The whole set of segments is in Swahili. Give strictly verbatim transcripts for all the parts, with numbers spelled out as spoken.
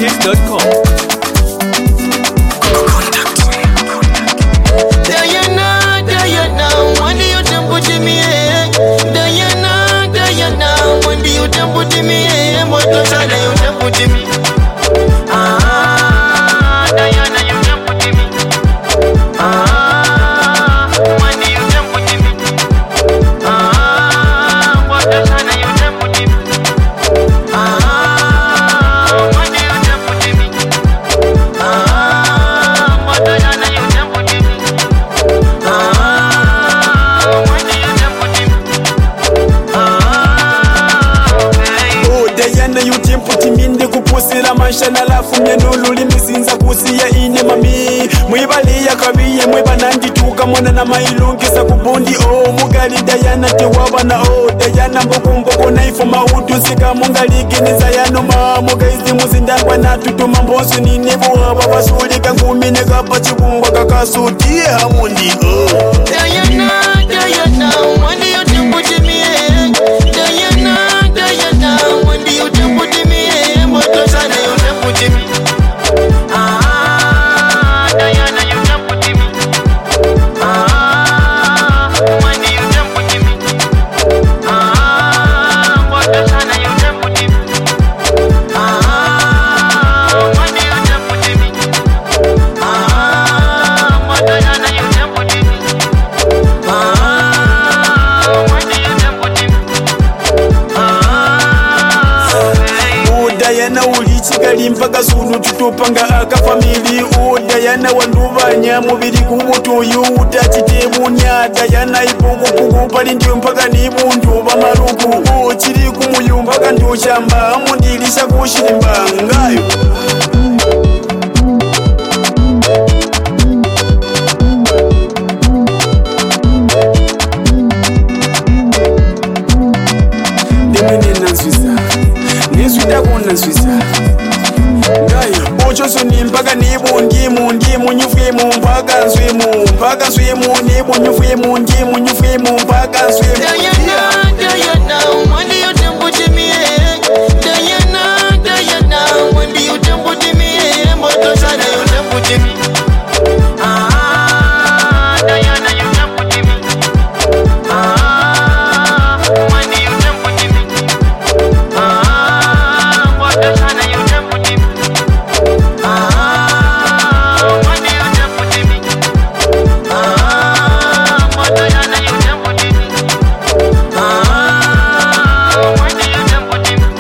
music dot com. Diana, Diana, when do you jump with me? Diana, Diana, when do you jump with me? What does I know you jump with me? Ah, Diana, you jump with me. Ah, when do you jump with me? Ah, what does I know you jump with me? Ah, when do you jump with me? Ah, what does I know you jump with me? Ah, when do you jump with me? Ah, okay. Oh, Diana, you jump with me in the kupusira manshana lafu myenulu limisinza kusiya ine mami mwibali ya kabiye mwibanandi tuka mwana na mailungisa kubundi oh mugali Diana tiwabana oh Diana mboko mboko naifu mautu sika mungali giniza yano ma mugaizi muzindangwa na tutuma mbosu ninibu waba wasulika ngumine kapa chibumba kakasuti hamundi oh Diana, Diana, when do you jump with me? Diana, Diana, when do you jump with me? What does I know you jump with me? Ah, Diana, you jump with me. Ah, when do you jump with me? Ah, what does I know you jump with me? Ah, when do you jump with me? Ah, what does I know you jump with me? Ah, when do you jump with me? Ah, oh Diana ulichikali mpaka sunu tutupanga aka famili oh Diana wanduvanya mubiri kubutuyu utachitebunya Diana ipukupuku pali ndiyo mpaka ni buntu bamaruku oh chiri kumuyumba kandushamba mundilisha kushilimba ngayo ochoso ni mpaka nibu ndimu ndimu nyufimu mpaka nswimu mpaka nswimu nibu nyufimu ndimu nyufimu mpaka nswimu Diana, Diana, when do you jump with me? Diana, Diana, when do you jump with me? What does I know you jump with me? Ah, Diana, you jump with me. Ah, when do you jump with me? Ah, what does I know you jump with me? Ah, when do you jump with me? Ah, what does I know you jump with me? Ah, when do you jump with me?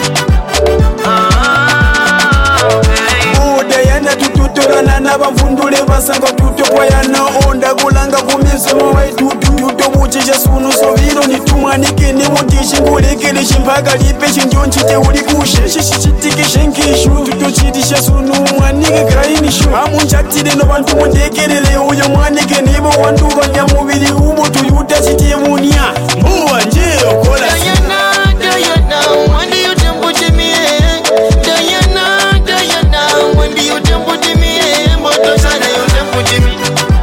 Ah, okay. oh Diana tututorana n'abavundule basanga tutokwayana onda kulanga kumisomo waitutu tutobuchisha sunu soviro nitumwanike niwondishingulekeleshi mpaka lipe shinjonchite ulikushe shishitikishenkishu tutochitisha sunu mwanike krainishu amunchatile no bantu mundekelele uyo mwanike nibo wanduvanya mubiri ubo tuyutachitebunya mbuwa nje okola Diana, Diana, when do you jump with me? Diana, Diana, when do you jump with me? What does I know you jump with me?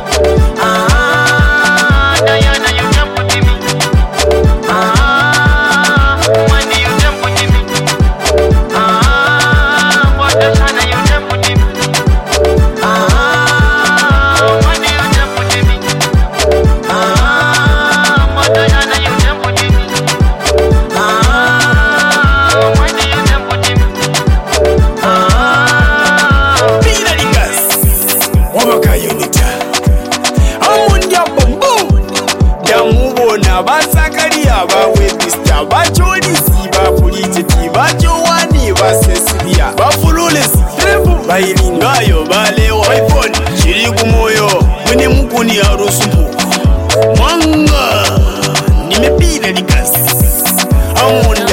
Ah, Diana, you jump with me. Ah, when do you jump with me? Ah, what does I know you jump with me? Ah, when do you jump with me? Ah, what does I know you jump with me? Ah, when do you jump with me? Ah, Pina Ligas Wabakayunita Amundi abombo Jamubona basakaria bawebista bacholisi bapulicheti bachowani basesilia bafululesi trebu bailingayo balewa iPhone chiri kumoyo mwene mukuni ya rusumbu Mwanga Nimepina Ligas Amundi